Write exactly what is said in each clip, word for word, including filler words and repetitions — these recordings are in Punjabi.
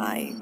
vibe.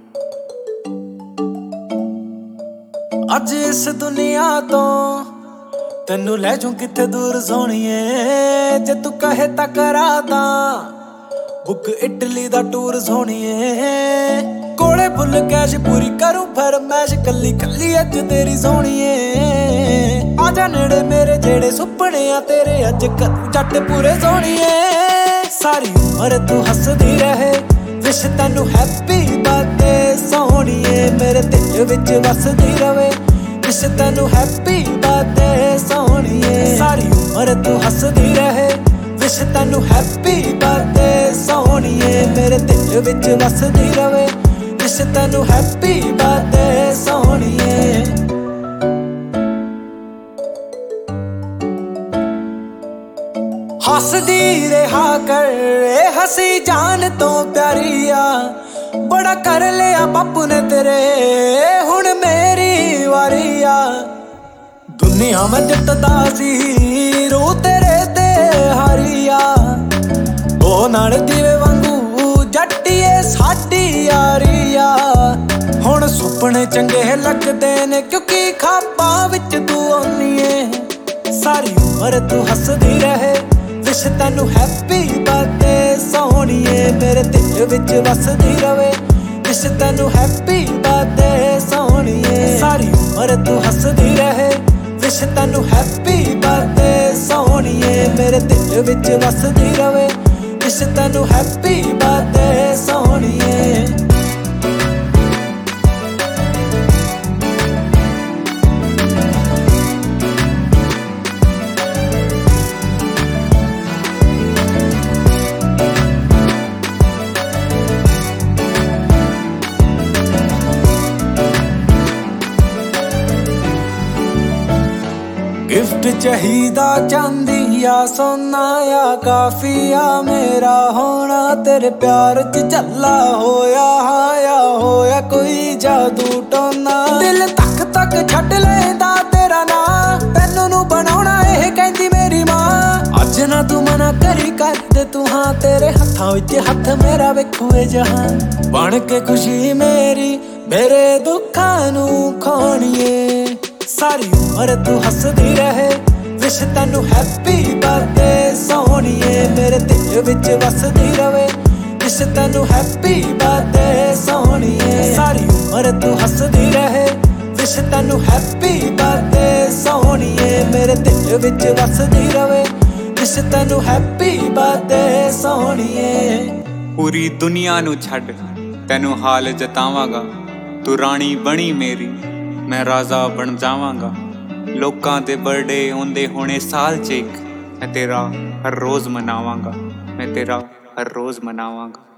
ਅੱਜ ਇਸ ਦੁਨੀਆ ਤੋਂ ਤੈਨੂੰ ਲੈ ਜਾऊं ਕਿੱਥੇ ਦੂਰ ਸੋਹਣੀਏ, ਜੇ ਤੂੰ ਕਹੇ ਤਾਂ ਕਰਾ ਦਾਂ ਬੁੱਕ ਇਟਲੀ ਦਾ ਟੂਰ ਸੋਹਣੀਏ। ਕੋਲੇ ਫੁੱਲ ਕੈਸ਼ ਪੂਰੀ ਕਰੂੰ ਫਰਮੈਸ਼, ਕੱਲੀ ਕੱਲੀ ਅੱਜ ਤੇਰੀ ਸੋਹਣੀਏ। ਆ ਜਾ ਨੇੜੇ ਮੇਰੇ ਜਿਹੜੇ ਸੁਪਨੇ ਆ ਤੇਰੇ ਅੱਜ ਕਰੂ ਜੱਟ ਪੂਰੇ ਸੋਹਣੀਏ। ਸਾਰੀ ਉਮਰ ਤੂੰ ਹੱਸਦੀ ਰਹੇ, ਵਿਸ਼ ਤੈਨੂੰ ਹੈਪੀ ਬਰਥਡੇ ਸੋਹਣੀਏ। ਮੇਰੇ ਦਿਲ ਵਿੱਚ ਵਸਦੀ ਰਵੇ, ਵਿਸ਼ ਤੈਨੂੰ ਹੈਪੀ ਬਰਥਡੇ ਸੋਹਣੀਏ। ਸਾਰੀ ਉਮਰ ਤੂੰ ਹੱਸਦੀ ਰਹੇ, ਵਿਸ਼ ਤੈਨੂੰ ਹੈਪੀ ਬਰਥਡੇ ਸੋਹਣੀਏ। ਮੇਰੇ ਦਿਲ ਵਿੱਚ ਵਸਦੀ ਰਵੇ, ਵਿਸ਼ ਤੈਨੂੰ ਹੈਪੀ ਬਰਥਡੇ ਸੋਹਣੀਏ। ਹੱਸਦੀ ਰਿਹਾ ਕਰ ਏ ਹੱਸੀ ਜਾਨ ਤੋਂ ਪਿਆਰੀ ਆ, ਬੜਾ ਕਰ ਲਿਆ ਬਾਪੂ ਨੇ ਤੇਰੇ ਹੁਣ ਮੇਰੀ ਵਾਰੀ ਆ। ਦੁਨੀਆ ਮੈਂ ਜਿੱਤਦਾ ਸੀ ਰੂ ਤੇਰੇ ਤੇ ਹਾਰੀ ਆ, ਉਹ ਨਾਲ ਦੀਵੇ ਵਾਂਗੂ ਜੱਟੀਏ ਸਾਡੀ ਯਾਰੀ ਆ। ਹੁਣ ਸੁਪਨੇ ਚੰਗੇ ਲੱਗਦੇ ਨੇ ਕਿਉਂਕਿ ਖਾਬਾਂ ਵਿੱਚ ਤੂੰ ਆਉਣੀ ਏ। ਸਾਰੀ ਉਮਰ ਤੂੰ ਹੱਸਦੀ ਰਹੇ, ਵਿਸ਼ ਤੈਨੂੰ ਹੈਪੀ ਬਰਥਡੇ ਸੋਹਣੀਏ। ਮੇਰੇ ਦਿਲ ਵਿੱਚ ਵਸਦੀ ਰਵੇ, ਵਿਸ਼ ਤੈਨੂੰ ਹੈਪੀ ਬਰਥਡੇ ਸੋਹਣੀਏ। ਸਾਰੀ ਉਮਰ ਤੂੰ ਹੱਸਦੀ ਰਹੇ, ਵਿਸ਼ ਤੈਨੂੰ ਹੈਪੀ ਬਰਥਡੇ ਸੋਹਣੀਏ। ਮੇਰੇ ਦਿਲ ਵਿੱਚ ਵਸਦੀ ਰਵੇ, ਵਿਸ਼ ਤੈਨੂੰ ਹੈਪੀ ਬਰਥਡੇ ਸੋਹਣੀਏ। ਗਿਫਟ ਚਾਹੀਦਾ ਚਾਂਦੀ ਆ ਸੋਨਾ ਆ ਕਾਫੀ ਆ ਮੇਰਾ ਹੋਣਾ, ਤੇਰੇ ਪਿਆਰ ਚ ਝੱਲਾ ਹੋਇਆ ਹਾਇਆ ਹੋਇਆ ਕੋਈ ਜਾਦੂ ਟੋਨਾ। ਦਿਲ ਤੱਕ ਤੱਕ ਛੱਡ ਲੈਂਦਾ ਤੇਰਾ ਨਾਂ, ਤੈਨੂੰ ਨੂੰ ਬਣਾਉਣਾ ਇਹ ਕਹਿੰਦੀ ਮੇਰੀ ਮਾਂ। ਅੱਜ ਨਾ ਤੂੰ ਮਨਾ ਕਰੀ ਕਰਦੇ ਤੂੰ ਹਾਂ, ਤੇਰੇ ਹੱਥਾਂ ਵਿੱਚ ਹੱਥ ਮੇਰਾ ਵੇਖੂ ਏ ਜਹਾਨ। ਬਣ ਕੇ ਖੁਸ਼ੀ ਮੇਰੀ ਮੇਰੇ ਦੁੱਖਾਂ ਨੂੰ ਖਾਣੀਏ। ਸਾਰੀ ਉਮਰ ਤੂੰ ਹੱਸਦੀ ਰਹੇ, ਵਿਸ਼ ਤੈਨੂੰ ਹੈਪੀ ਬਰਥਡੇ ਸੋਹਣੀਏ। ਮੇਰੇ ਦਿਲ ਵਿੱਚ ਵਸਦੀ ਰਵੇ, ਵਿਸ਼ ਤੈਨੂੰ ਹੈਪੀ ਬਰਥਡੇ ਸੋਹਣੀਏ। ਸਾਰੀ ਉਮਰ ਤੂੰ ਹੱਸਦੀ ਰਹੇ, ਵਿਸ਼ ਤੈਨੂੰ ਹੈਪੀ ਬਰਥਡੇ ਸੋਹਣੀਏ। ਮੇਰੇ ਦਿਲ ਵਿੱਚ ਵਸਦੀ ਰਵੇ, ਵਿਸ਼ ਤੈਨੂੰ ਹੈਪੀ ਬਰਥਡੇ ਸੋਹਣੀਏ। ਪੂਰੀ ਦੁਨੀਆ ਨੂੰ ਛੱਡ ਤੈਨੂੰ ਹਾਲ ਜਤਾਵਾਂਗਾ, ਤੂੰ ਰਾਣੀ ਬਣੀ ਮੇਰੀ ਮੈਂ ਰਾਜ਼ਾ ਬਣ ਜਾਵਾਂਗਾ। ਲੋਕਾਂ ਦੇ ਬਰਥਡੇ ਆਉਂਦੇ ਹੋਣੇ ਸਾਲ ਚ ਇੱਕ, ਮੈਂ ਤੇਰਾ ਹਰ ਰੋਜ਼ ਮਨਾਵਾਂਗਾ, ਮੈਂ ਤੇਰਾ ਹਰ ਰੋਜ਼ ਮਨਾਵਾਂਗਾ।